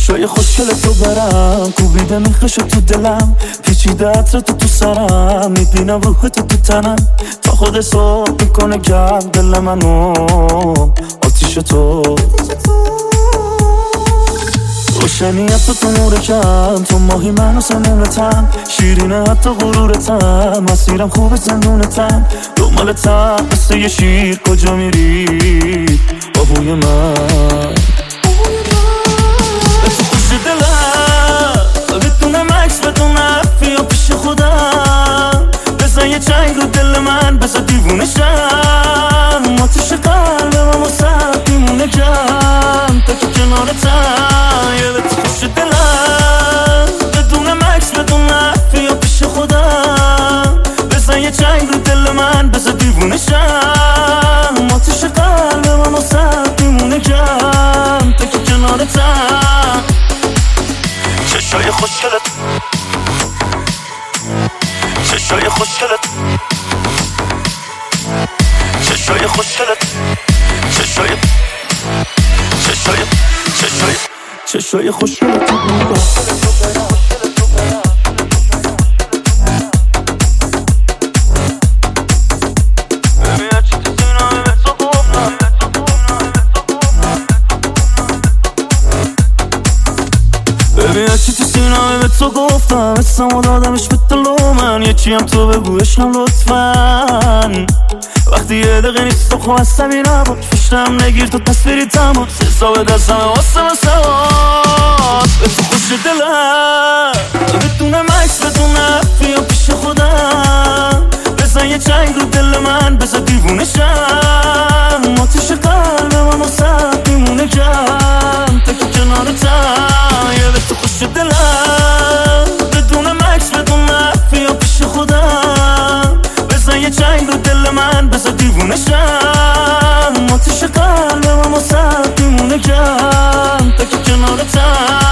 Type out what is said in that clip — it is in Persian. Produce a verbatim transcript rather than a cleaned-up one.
چشای خوشگل تو برم کوبیده میخش تو دلم، پیچیده عطر تو تو سرم، میبینم روح تو تو تنم، تا خود صبح میکنه گرم دل منو آتیش تو. روشنیت تو تو نور کم، تو ماهی من و سمونتم، شیرینه حتی غرورتم، مسیرم خوب زندونتم، دنبالتم مثل یه شیر کجا میری آهوی من. به تو خوش دلم بدونم عکس بدون حرفی یا پیش خودم، بزن یه چنگ رو دل من بزن دیوونه شم، آتیش قلبم اما سر دیمونه کم تا که کنارتم. یه به تو خوش دلم بدونم عکس بدون حرفی یا پیش خودم، بزن یه چنگ رو دل من بزن دیوونه شم، آتیش قلبم اما سر دیمونه کم تا که کنارتم. چشای خوشگلت چشای خوشگلت چشای خوشگلت چشای چشای چشای چشای خوشگلت ببین چی تو سینه‌ام به تو گفتم، اسمو دادمش به دل من، یه چی هم تو بگو عشقم لطفاً. وقتی یه دقیقه نیست تو خواه هستمی نباش، پشتم نگیر تو تصویری تماس، حساب دستم واسه واسه هات. به تو خوش دلم بدونم عکس بدون حرفی یا پیش خودم، بزن یه چنگ رو دل من بزن دیوونه شم، آتیش قلبم اما سر دیمونه کم تا که کنارتم. یه به تو خوش دلم بدونم عکس بدون حرفی یا پیش خودم، بزن یه چنگ رو دل من بزن دیوونه شم، آتیش قلبم اما سر دیمونه کم تا که کنارتم.